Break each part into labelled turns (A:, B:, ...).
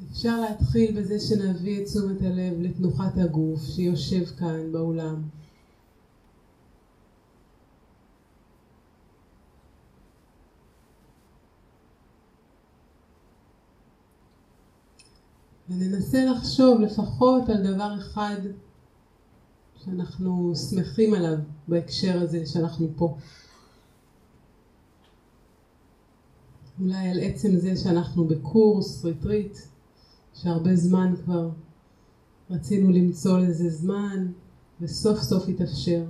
A: אפשר להתחיל בזה שנביא את תשומת הלב לתנוחת הגוף שיושב כאן באולם. וננסה לחשוב לפחות על דבר אחד שאנחנו שמחים עליו בהקשר הזה שאנחנו פה. אולי על עצם זה שאנחנו בקורס, ריטריט, שהרבה זמן כבר רצינו למצוא לזה זמן, וסוף סוף התאפשר.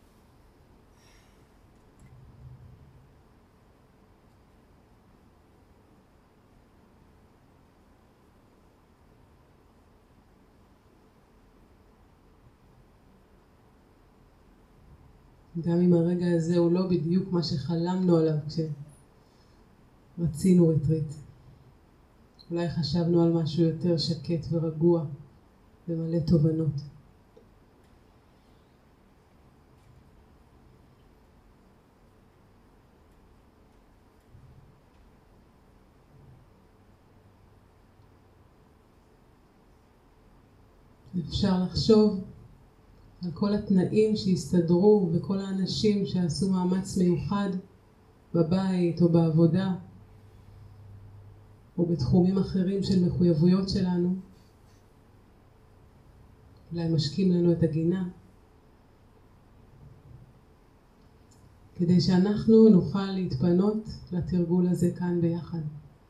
A: גם אם הרגע הזה הוא לא בדיוק מה שחלמנו עליו כשרצינו ריטריט. אולי חשבנו על משהו יותר שקט ורגוע ומלא תובנות. אפשר לחשוב על כל התנאים שהסתדרו וכל האנשים שעשו מאמץ מיוחד בבית או בעבודה או בתחומים אחרים של מחויבויות שלנו. אולי משקים לנו את הגינה, כדי שאנחנו נוכל להתפנות לתרגול הזה כאן ביחד.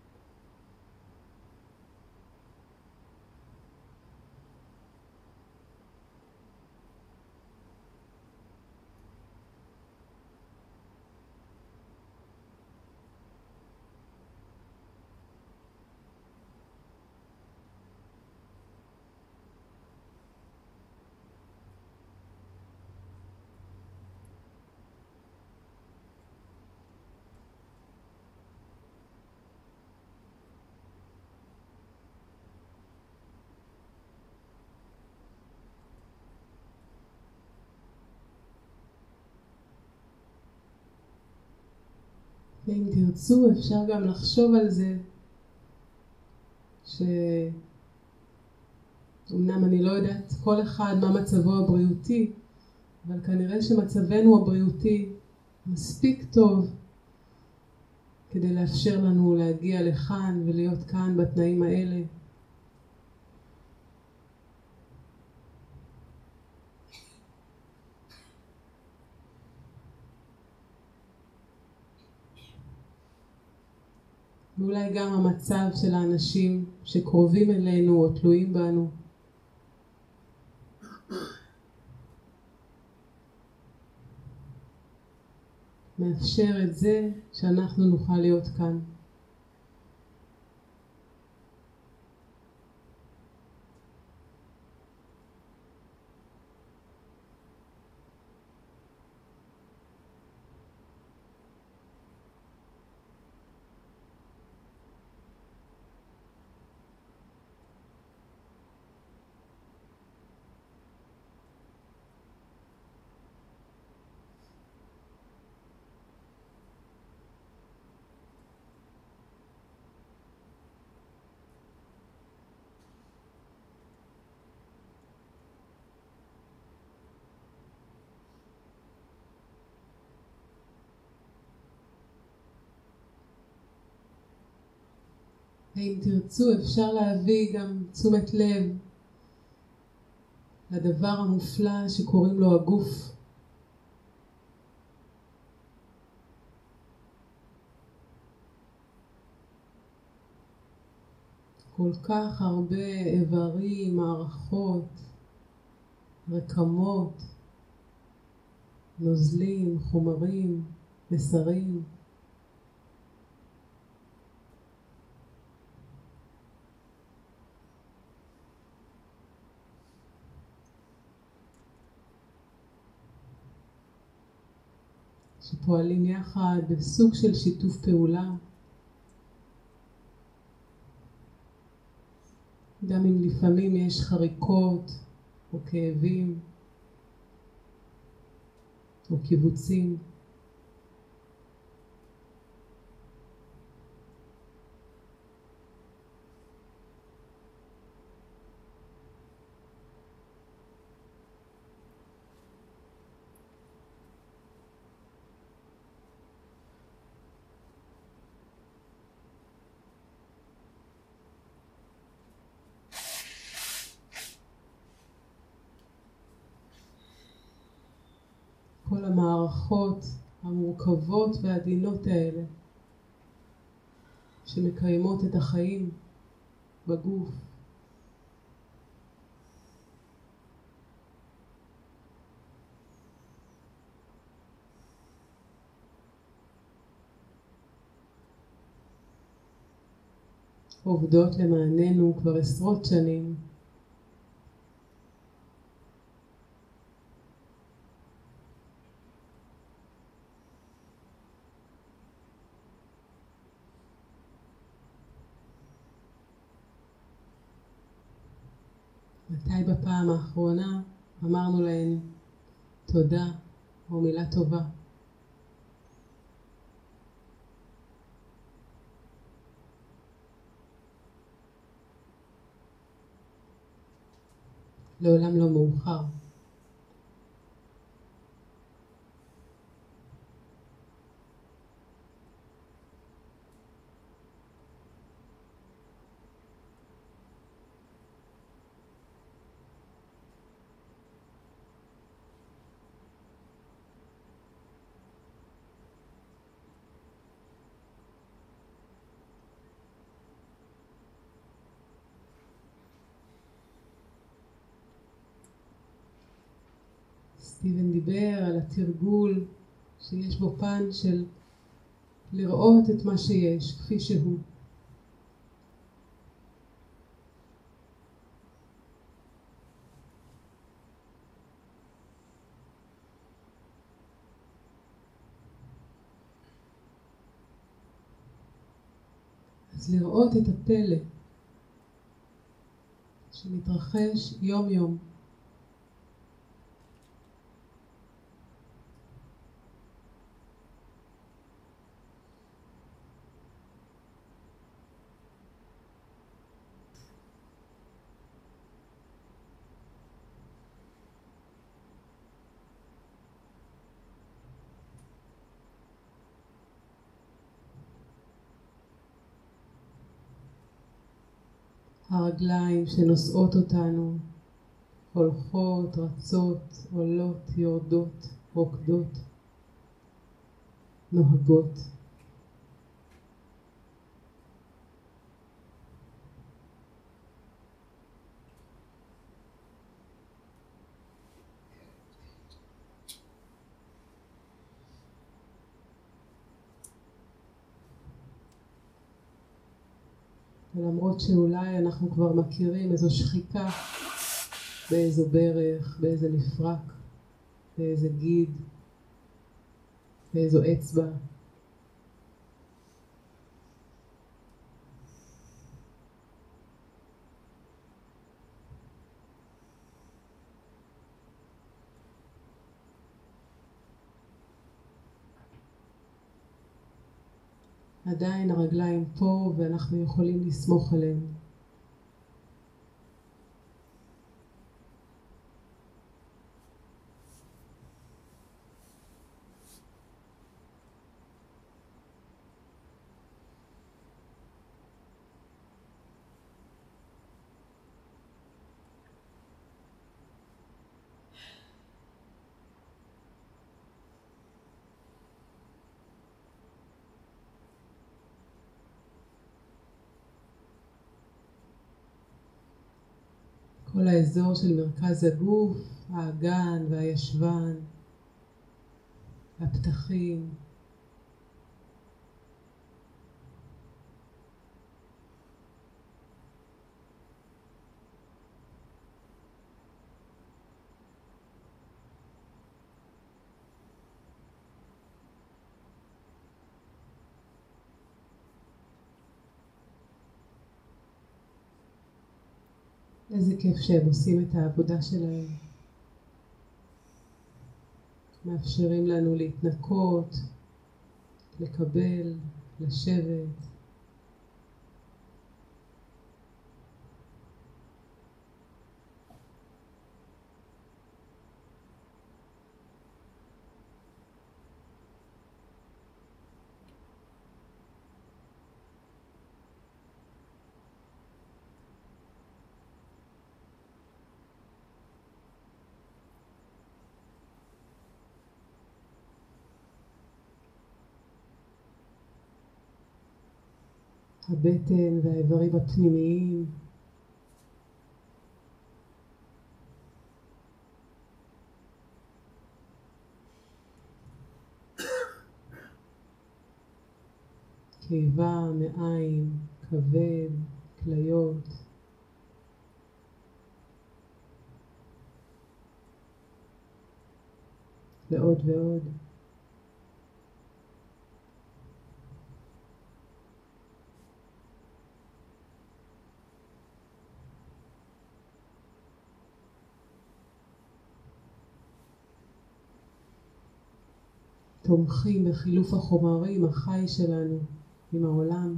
A: ואם תרצו אפשר גם לחשוב על זה שאומנם אני לא יודעת כל אחד מה מצבו הבריאותי, אבל כנראה שמצבנו הבריאותי מספיק טוב כדי לאפשר לנו להגיע לכאן ולהיות כאן בתנאים האלה. ואולי גם המצב של האנשים שקרובים אלינו או תלויים בנו. מאפשר את זה שאנחנו נוכל להיות כאן. אם תרצו אפשר להביא גם תשומת לב לדבר המופלא שקוראים לו הגוף. כל כך הרבה איברים, מערכות, רקמות, נוזלים, חומרים, מסרים. שפועלים יחד בסוג של שיתוף פעולה. גם אם לפעמים יש חריקות או כאבים או קיבוצים. המתפתחות, המורכבות והעדינות האלה, שמקיימות את החיים בגוף. עובדות למעננו כבר עשרות שנים. מתי בפעם האחרונה אמרנו להן תודה או מילה טובה? לעולם לא מאוחר. סטיבן דיבר על התרגול שיש בו פן של לראות את מה שיש כפי שהוא. אז לראות את הפלא שמתרחש יום יום. הרגליים שנושאות אותנו, הולכות, רצות, עולות, יורדות, רוקדות, נוהגות. ולמרות שאולי אנחנו כבר מכירים איזו שחיקה באיזו ברך, באיזה מפרק, באיזה גיד, באיזו אצבע. עדיין הרגליים פה ואנחנו יכולים לסמוך עליהם. כל האזור של מרכז הגוף, האגן והישבן, הפתחים. איזה כיף שהם עושים את העבודה שלהם. מאפשרים לנו להתנקות, לקבל, לשבת. הבטן והאיברים הפנימיים. קיבה, מעיים, כבד, כליות. ועוד ועוד. תומכים בחילוף החומרים החי שלנו עם העולם.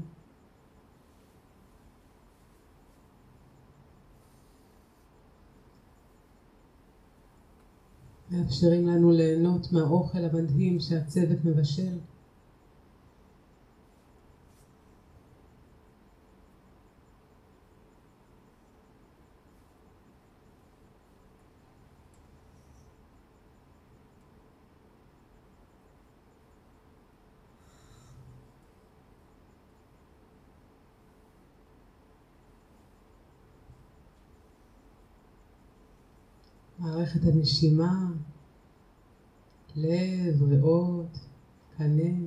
A: מאפשרים לנו ליהנות מהאוכל המדהים שהצוות מבשל. מערכת הנשימה, לב, ריאות, קנה.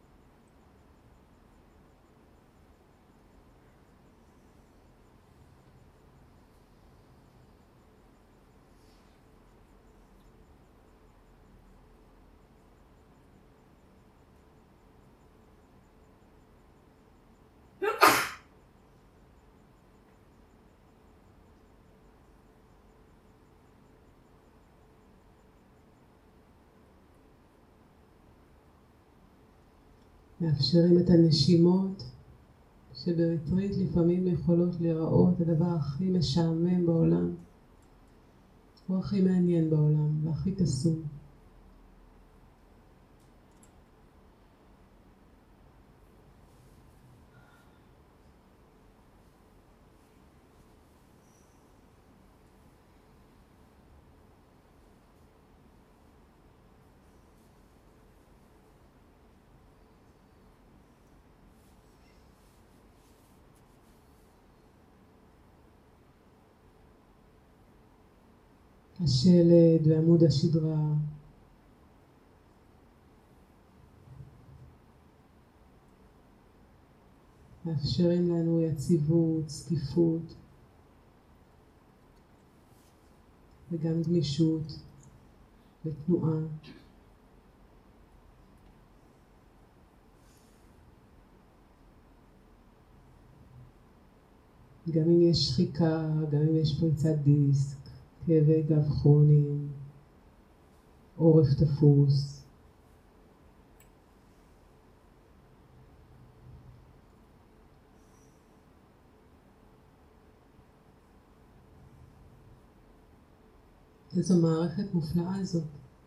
A: מאפשרים את הנשימות שבריטריט לפעמים יכולות להיראות הדבר הכי משעמם בעולם, או הכי מעניין בעולם והכי קסום. השלד ועמוד השדרה. מאפשרים לנו יציבות, זקיפות וגם גמישות ותנועה. גם אם יש שחיקה, גם אם יש פריצת דיסק, כאבי גב כרוניים, עורף תפוס. איזו מערכת מופלאה זאת.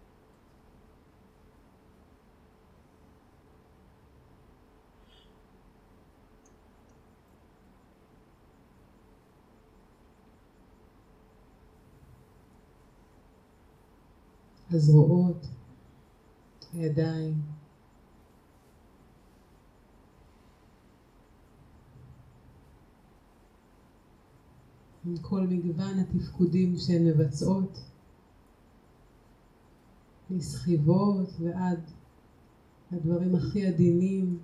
A: הזרועות, הידיים, עם כל מגוון התפקודים שהן מבצעות, מסחיבות ועד הדברים הכי עדינים.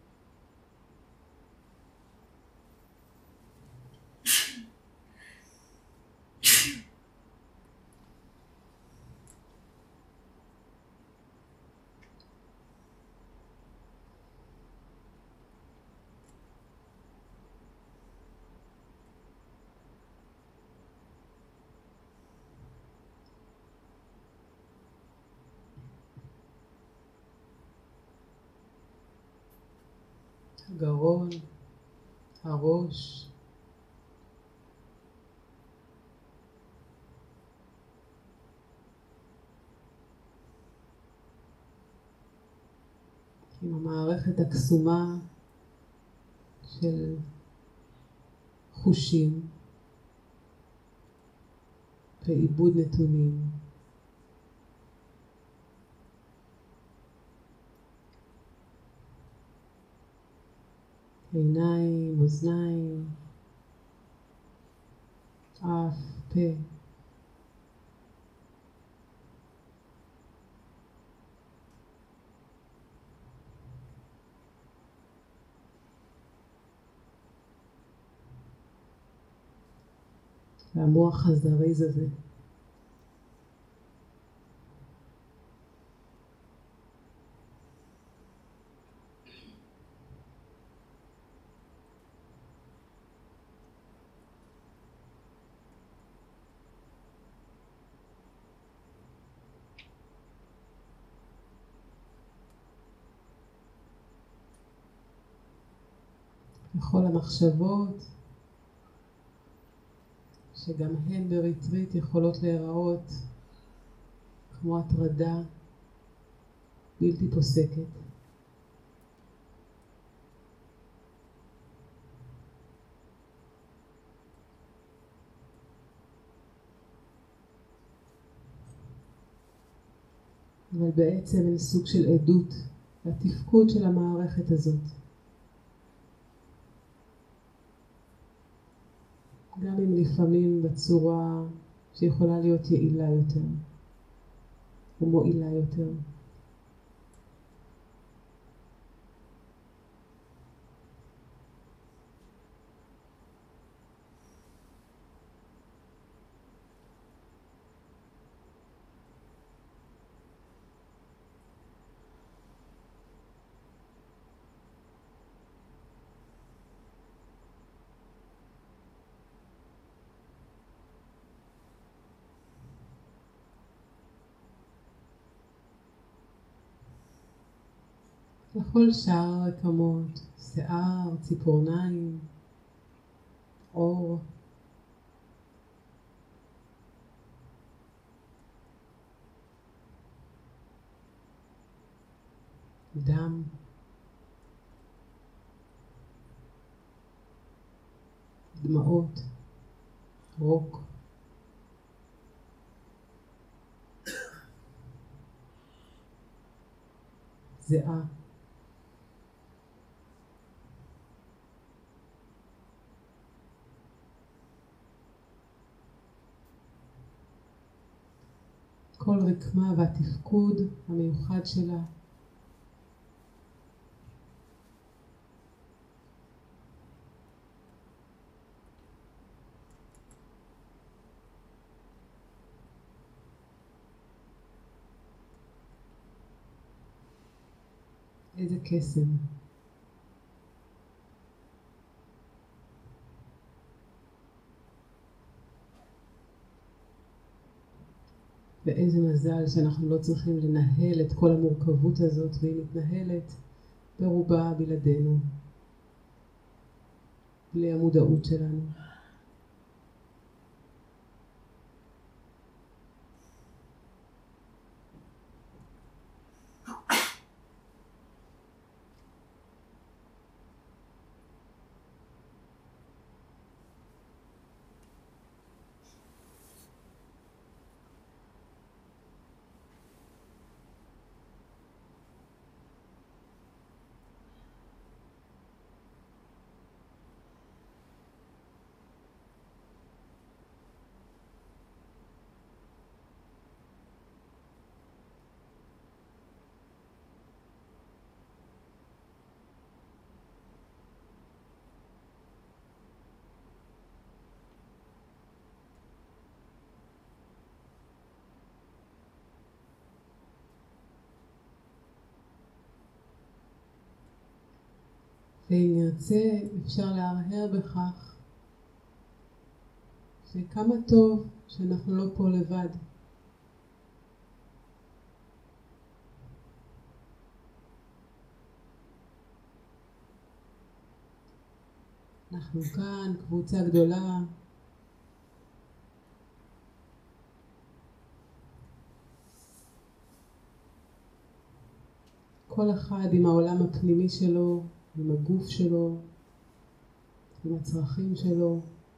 A: הגרון, הראש, עם המערכת הקסומה של חושים ועיבוד נתונים. עיניים, אוזניים, אף, פה. והמוח הזריז הזה. וכל המחשבות שגם הן בריטריט יכולות להיראות כמו הטרדה בלתי פוסקת. אבל בעצם הן סוג של עדות לתפקוד של המערכת הזאת. גם אם לפעמים בצורה שיכולה להיות יעילה יותר ומועילה יותר. לכל שאר הרקמות, שיער, ציפורניים, עור, דם, דמעות, רוק, זיעה, כל רקמה והתפקוד המיוחד שלה. איזה קסם. ואיזה מזל שאנחנו לא צריכים לנהל את כל המורכבות הזאת, והיא מתנהלת ברובה בלעדינו, בלי המודעות שלנו. ואם נרצה, אפשר להרהר בכך שכמה טוב שאנחנו לא פה לבד. אנחנו כאן, קבוצה גדולה. כל אחד עם העולם הפנימי שלו, עם הגוף שלו, עם הצרכים שלו,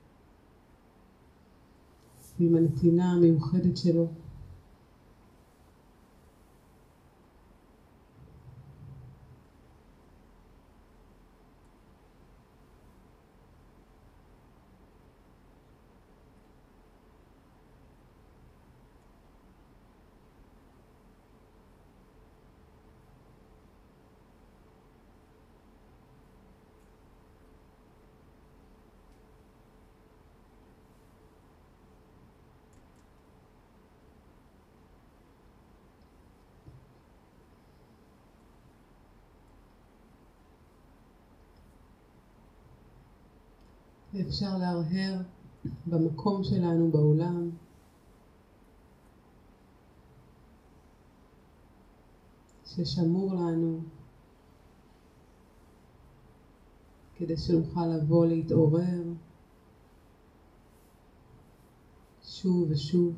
A: עם הנתינה המיוחדת שלו. ואפשר להרהר במקום שלנו בעולם. ששמור לנו כדי שנוכל לבוא להתעורר שוב ושוב.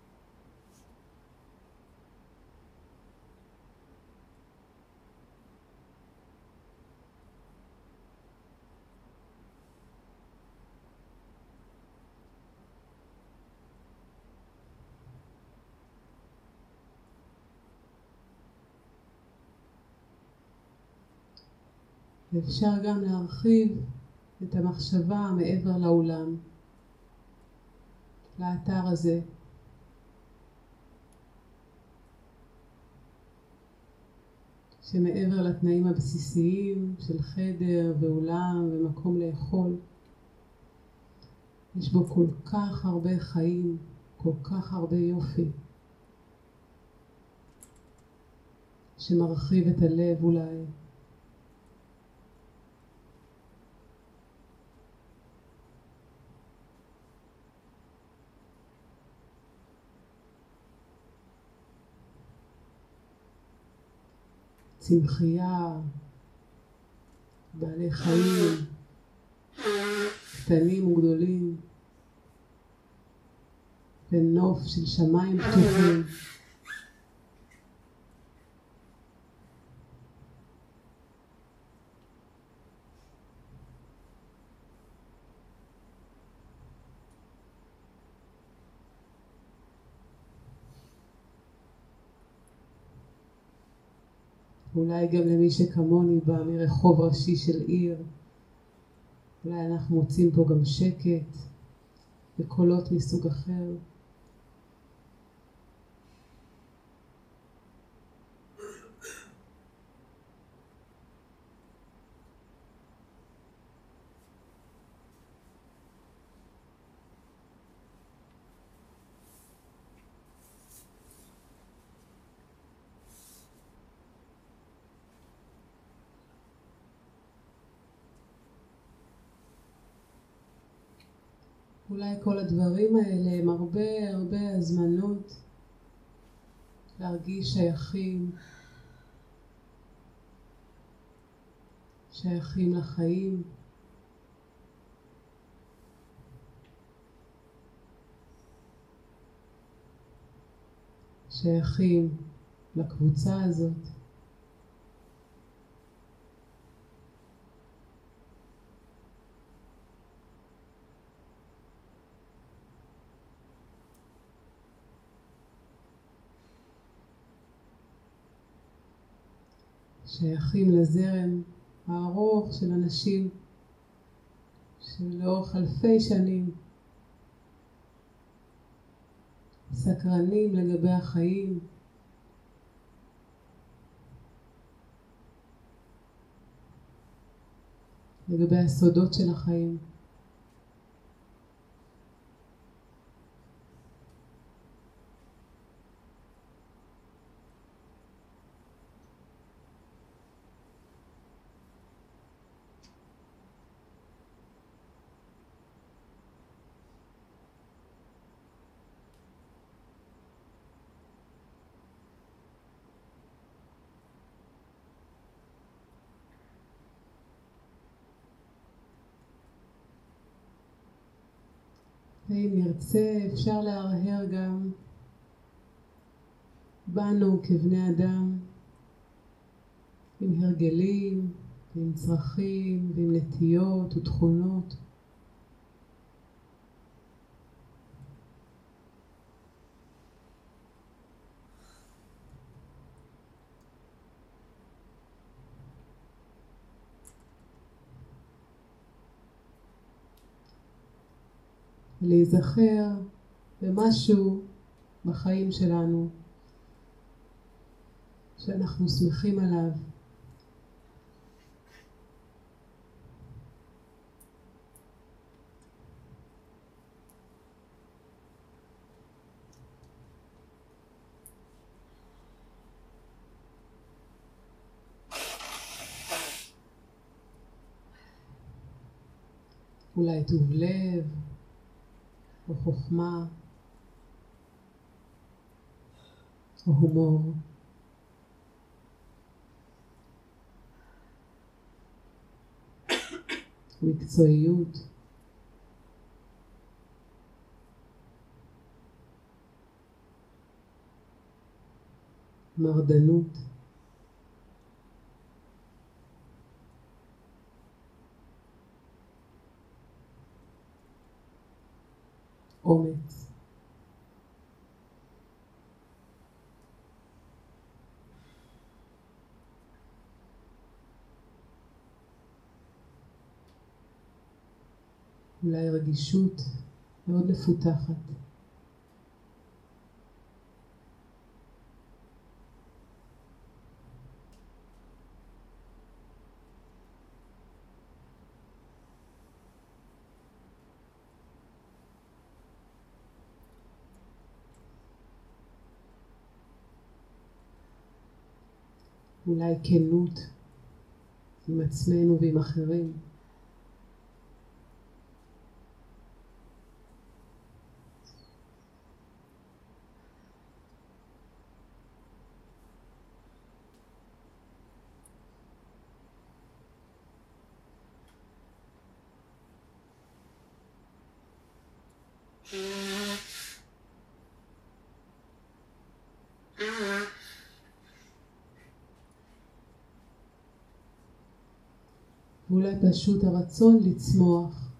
A: ואפשר גם להרחיב את המחשבה מעבר לאולם, לאתר הזה. שמעבר לתנאים הבסיסיים של חדר ואולם ומקום לאכול, יש בו כל כך הרבה חיים, כל כך הרבה יופי, שמרחיב את הלב אולי. צמחייה, בעלי חיים, קטנים וגדולים, ונוף של שמיים פתוחים. אולי גם למי שכמוני בא מרחוב ראשי של עיר, אולי אנחנו מוצאים פה גם שקט וקולות מסוג אחר. אולי כל הדברים האלה הם הרבה הזמנות להרגיש שייכים לחיים, שייכים לקבוצה הזאת. שייכים לזרם הארוך של אנשים שלאורך אלפי שנים סקרנים לגבי החיים, לגבי הסודות של החיים. ואם נרצה אפשר להרהר גם בנו כבני אדם, עם הרגלים ועם צרכים ועם נטיות ותכונות. להיזכר במשהו בחיים שלנו שאנחנו שמחים עליו. אולי טוב לב או חוכמה או הומור. מקצועיות. מרדנות. אומץ. אולי רגישות מאוד מפותחת. אולי כנות עם עצמנו ועם אחרים. ואולי פשוט הרצון לצמוח,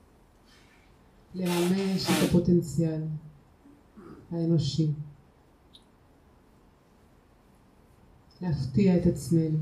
A: לממש את הפוטנציאל האנושי, להפתיע את עצמנו.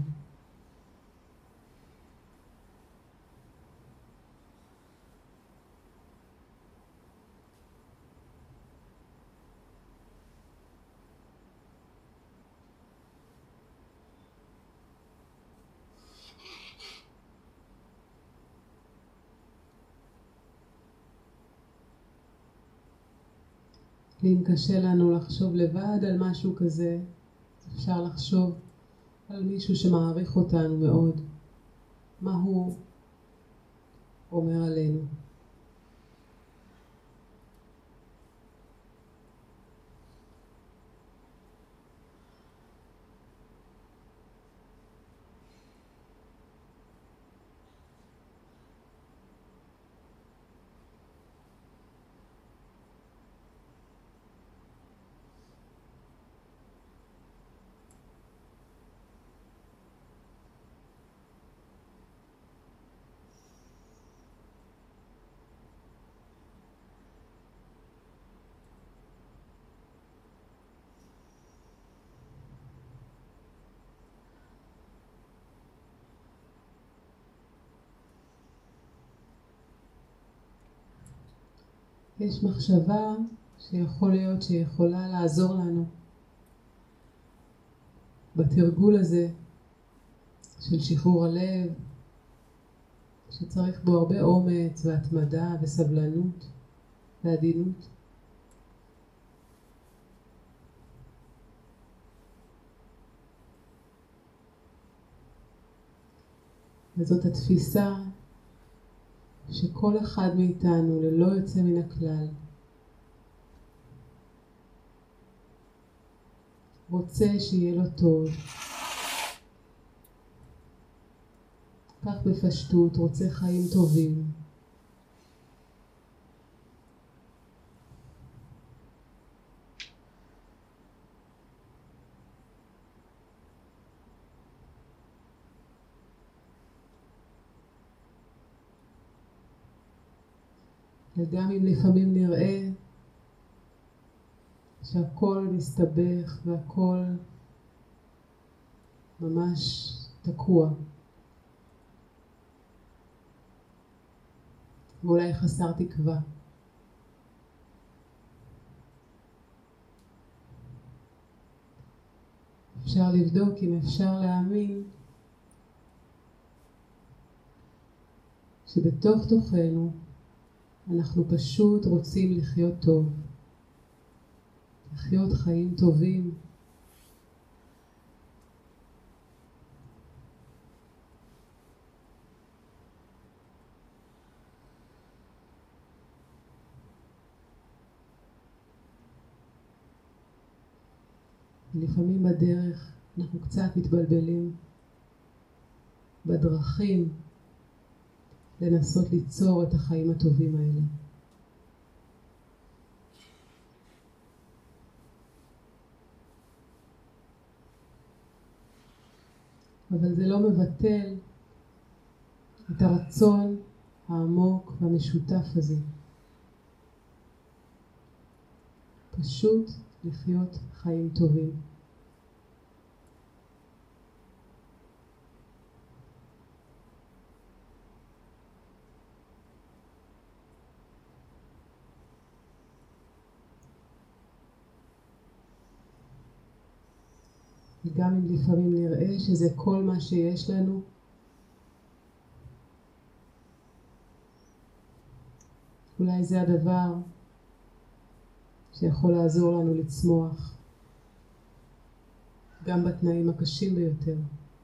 A: ואם קשה לנו לחשוב לבד על משהו כזה, אפשר לחשוב על מישהו שמעריך אותנו מאוד, מה הוא אומר עלינו. יש מחשבה שיכול להיות שיכולה לעזור לנו בתרגול הזה של שחרור הלב, שצריך בו הרבה אומץ והתמדה וסבלנות ועדינות. וזאת התפיסה שכל אחד מאיתנו ללא יוצא מן הכלל רוצה שיהיה לו טוב. כך בפשטות, רוצה חיים טובים. וגם אם לפעמים נראה שהכל מסתבך והכל ממש תקוע, ואולי חסר תקווה. אפשר לבדוק אם אפשר להאמין שבתוך תוכנו אנחנו פשוט רוצים לחיות טוב, לחיות חיים טובים. לפעמים בדרך אנחנו קצת מתבלבלים בדרכים לנסות ליצור את החיים הטובים האלה. אבל זה לא מבטל את הרצון העמוק והמשותף הזה. פשוט לחיות חיים טובים. וגם אם לפעמים נראה שזה כל מה שיש לנו, אולי זה הדבר שיכול לעזור לנו לצמוח, גם בתנאים הקשים ביותר.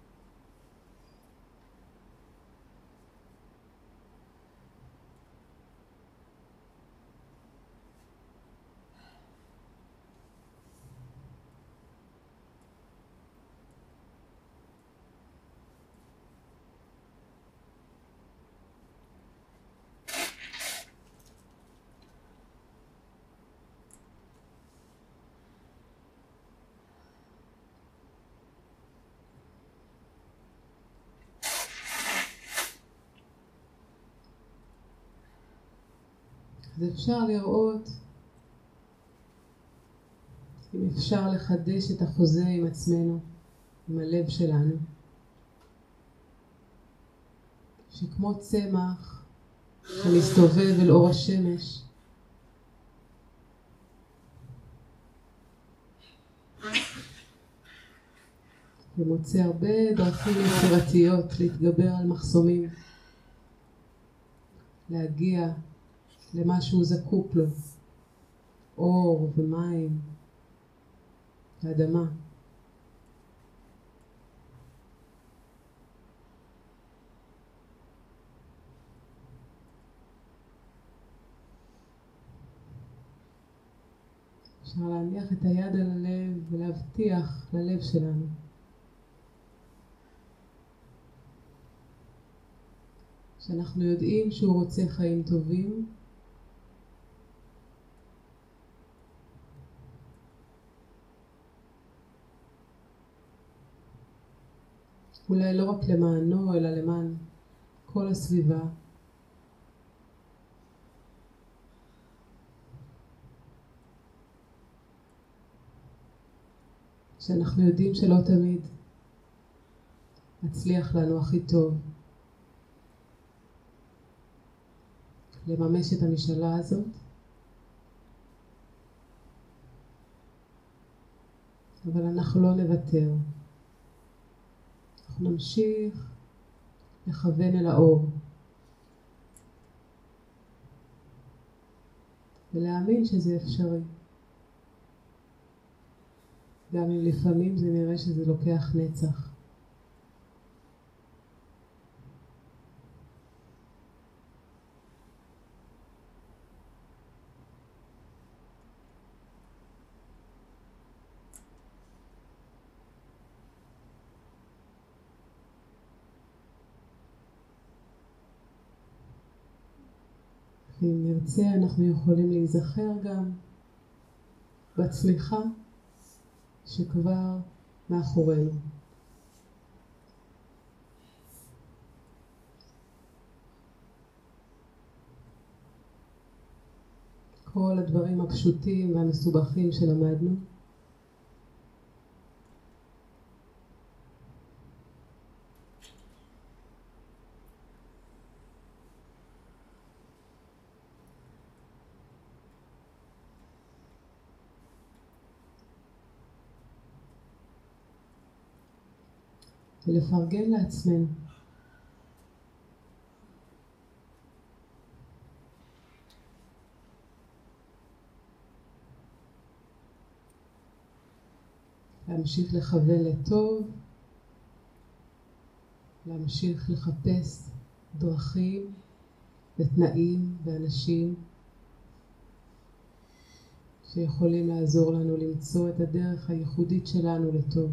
A: אז אפשר לראות אם אפשר לחדש את החוזה עם עצמנו, עם הלב שלנו, שכמו צמח שמסתובב אל אור השמש, ומוצא הרבה דרכים יצירתיות להתגבר על מחסומים, להגיע למה שהוא זקוק לו, אור ומים, האדמה. אפשר להניח את היד על הלב ולהבטיח ללב שלנו שאנחנו יודעים שהוא רוצה חיים טובים, אולי לא רק למענו אלא למען כל הסביבה. שאנחנו יודעים שלא תמיד מצליח לנו הכי טוב לממש את המשאלה הזאת, אבל אנחנו לא נוותר. אנחנו נמשיך לכוון אל האור ולהאמין שזה אפשרי, גם אם לפעמים זה נראה שזה לוקח נצח. ואם נרצה אנחנו יכולים להיזכר גם בצמיחה שכבר מאחורינו. כל הדברים הפשוטים והמסובכים שלמדנו, ולפרגן לעצמנו. להמשיך לכוון לטוב, להמשיך לחפש דרכים ותנאים ואנשים שיכולים לעזור לנו למצוא את הדרך הייחודית שלנו לטוב.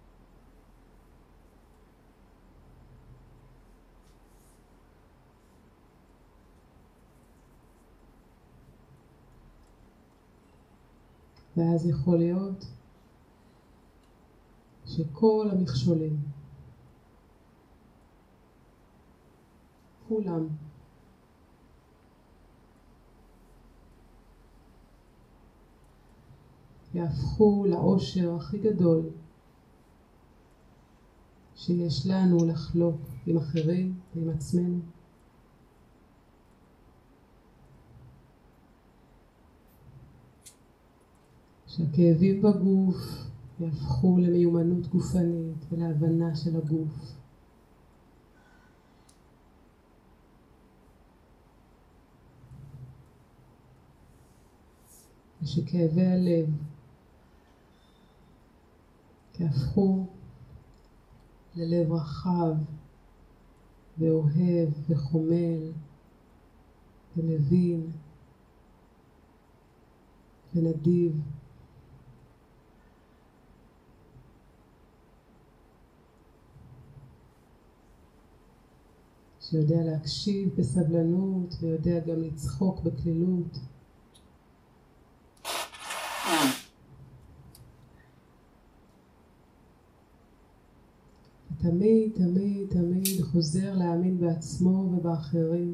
A: ואז יכול להיות שכל המכשולים, כולם, יהפכו לאושר הכי גדול שיש לנו לחלוק עם אחרים ועם עצמנו. שהכאבים בגוף יהפכו למיומנות גופנית ולהבנה של הגוף. ושכאבי הלב יהפכו ללב רחב ואוהב וחומל ומבין ונדיב. שיודע להקשיב בסבלנות ויודע גם לצחוק בקלילות. תמיד, תמיד, תמיד חוזר להאמין בעצמו ובאחרים.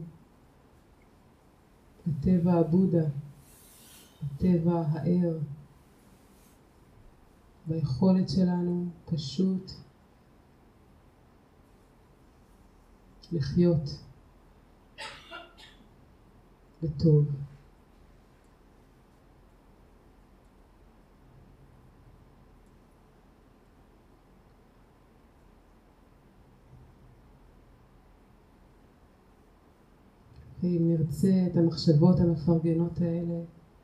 A: בטבע הבודה, בטבע הער, ביכולת שלנו פשוט לחיות בטוב. ואם נרצה את המחשבות המפרגנות האלה,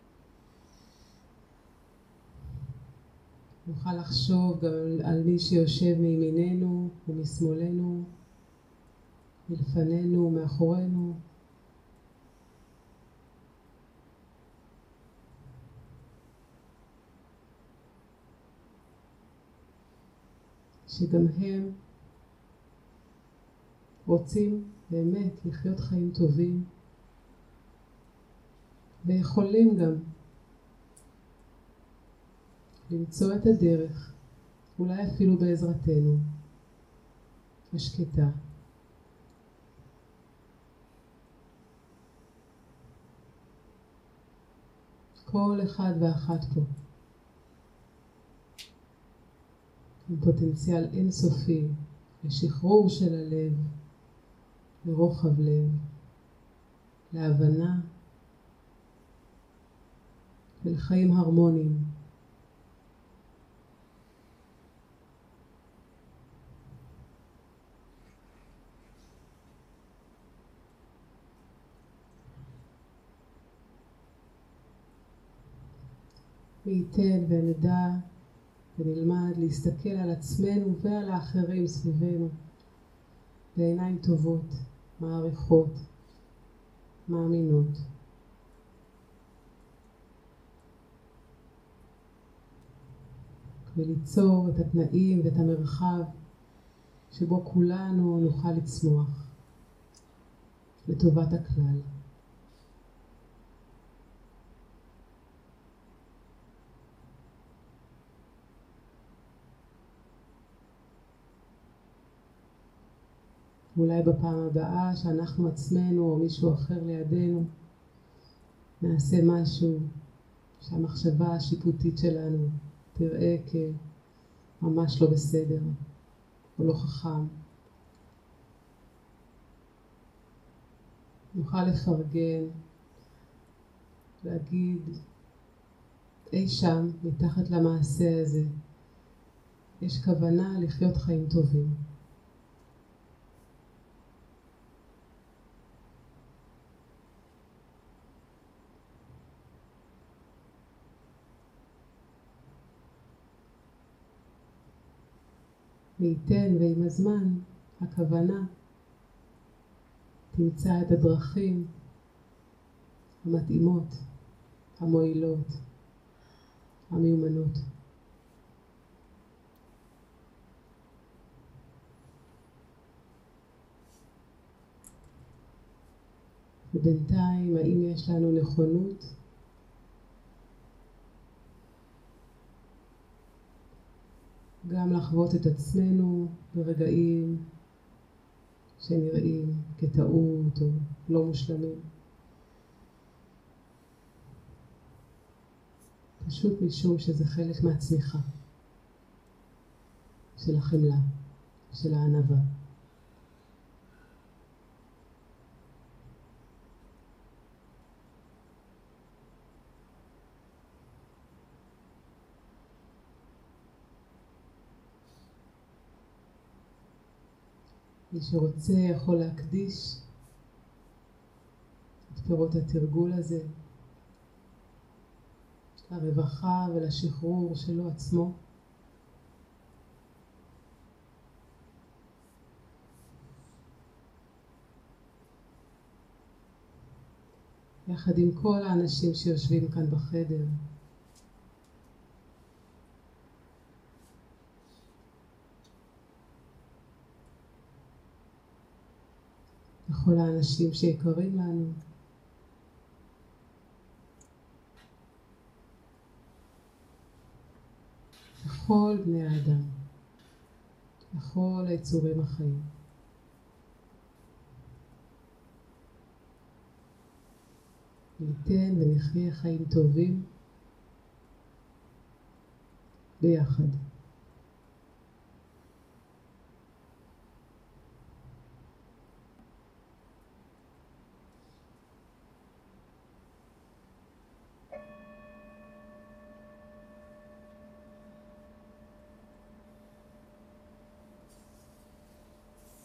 A: נוכל לחשוב גם על מי שיושב מימיננו ומשמאלנו, מלפנינו ומאחורינו. שגם הם רוצים באמת לחיות חיים טובים, ויכולים גם למצוא את הדרך, אולי אפילו בעזרתנו, השקטה. כל אחד ואחת פה עם פוטנציאל אינסופי לשחרור של הלב, לרוחב לב, להבנה ולחיים הרמוניים. וייתן ונדע ונלמד להסתכל על עצמנו ועל האחרים סביבנו בעיניים טובות, מעריכות, מאמינות. וליצור את התנאים ואת המרחב שבו כולנו נוכל לצמוח לטובת הכלל. אולי בפעם הבאה שאנחנו עצמנו או מישהו אחר לידינו נעשה משהו שהמחשבה השיפוטית שלנו תראה כממש לא בסדר או לא חכם. נוכל לפרגן, להגיד אי שם מתחת למעשה הזה יש כוונה לחיות חיים טובים. וייתן ועם הזמן הכוונה תמצא את הדרכים המתאימות, המועילות, המיומנות. ובינתיים, האם יש לנו נכונות גם לחוות את עצמנו ברגעים שנראים כטעות או לא מושלמים. פשוט משום שזה חלק מהצמיחה של החמלה, של הענווה. מי שרוצה יכול להקדיש את פירות התרגול הזה לרווחה ולשחרור שלו עצמו. יחד עם כל האנשים שיושבים כאן בחדר. לכל האנשים שיקרים לנו. לכל בני האדם. לכל היצורים החיים. ניתן ונחיה חיים טובים ביחד.